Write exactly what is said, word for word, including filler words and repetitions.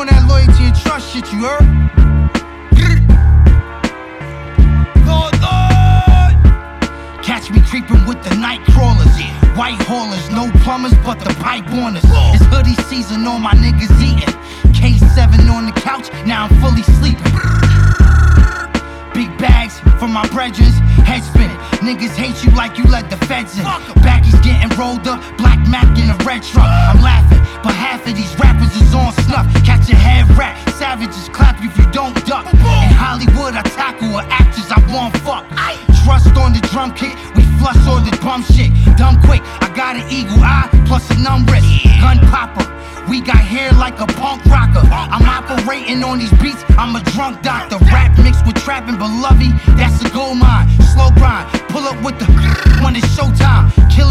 on that loyalty and trust shit, you heard? Lord, Lord. Catch me creeping with the night crawlers. White haulers, no plumbers, but the pipe warners. It's hoodie season, all my niggas eating. K seven on the couch, now I'm fully sleeping. Big bags for my brethrens, head spinning. Niggas hate you like you let the feds in. Backies getting rolled up, black Mac in a red truck. I'm laughing, but half of these rappers is on snuff. Catch a head rat, savages clap you if you don't duck. In Hollywood I tackle with actors I want fuck. Trust on the drum kit, we flush all the bum shit. Dumb quick, I got an eagle eye, plus a numb wrist. Gun popper, we got hair like a punk rocker. I'm operating on these beats, I'm a drunk doctor. Rap mixed with trapping, but lovey, that's a gold mine. Slow grind, pull up with the when it's showtime. Kill